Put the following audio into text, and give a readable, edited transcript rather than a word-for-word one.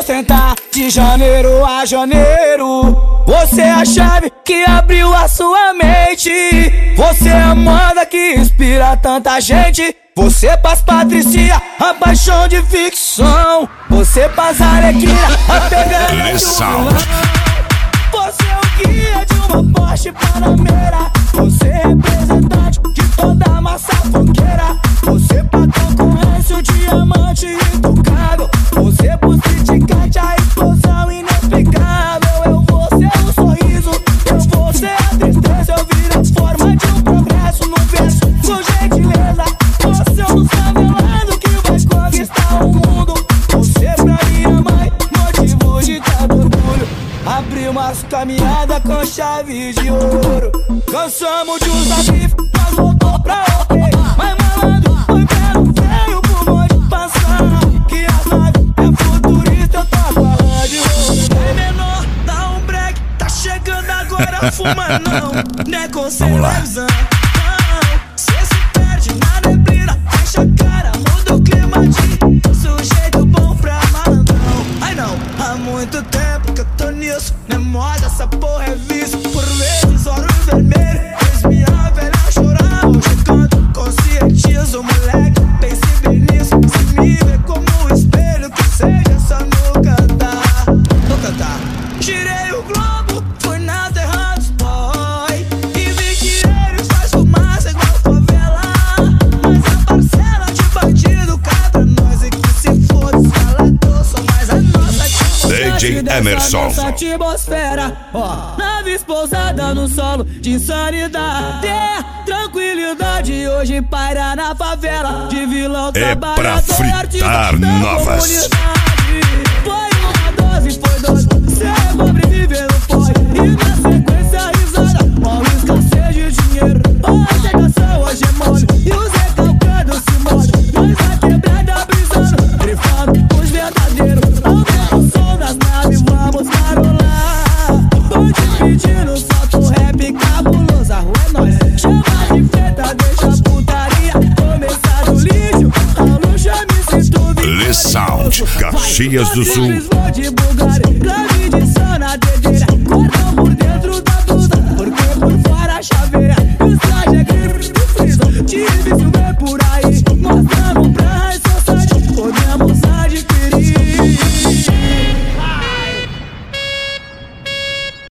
vou sentar de janeiro a janeiro. Você é a chave que abriu a sua mente. Você é a moda que inspira tanta gente. Você paz Patricia, a paixão de ficção. Você paz Arlequina, a pegada de um vilão. Você é o guia de uma Porsche Panamera. Você é representante de toda a massa funkeira. Você patrão conhece o diamante intocável. Você busca ticate, a explosão inexplicável. Eu vou ser o sorriso, eu vou ser a tristeza. Eu viro a forma de um progresso no verso, com gentileza. Você é um favelado que vai conquistar o mundo. Você pra minha mãe, motivo de tanto orgulho. Abrimos caminhada com chave de ouro. Cansamos de usar bife, mas voltou pra ok. Mas malandro, foi pelo feio pro bonde passar. Que a nave é futurista, eu tô com a de ouro. É menor, dá um break, tá chegando agora, fuma não. Né com televisão. Cê se perde na neblina, fecha a cara, muda o clima de sujeito bom pra malandrão. Ai não, há muito tempo que eu tô nisso. Não é moda, essa porra é vício. Por vezes olho vermelho, fez minha velha chorar. Hoje canto, conscientizo o moleque. Pense bem nisso, se me vê como um espelho. Que seja só no cantar, no cantar. Girei o globo, fui na terra dos boy. E vi que ele faz fumaça igual favela. Mas a parcela de bandido cai pra nós. E que se foda, escalador, só mais a nossa DJ Emerson. Nossa atmosfera, ó, naves pousadas no solo de insanidade. Tranquilidade hoje paira na favela. De vilão é pra fritar novas. Foi uma dose, foi dose. Cê sobreviver no pó. E na sequência risada, mal escassez de dinheiro. Hoje é canção, hoje é mole. E os recalcados se molham. Nós a quebrada brisando, grifando os verdadeiros. Aumenta o som das naves, vamos carolar. Bonde pedindo, solta o rap cabuloso. A rua é nóis, chama de feta, deixa a putaria começar do lixo. A luxo me sinto Le Sound, Caxias do Sul. De Bulgária, grave de sana, dedeira, cordão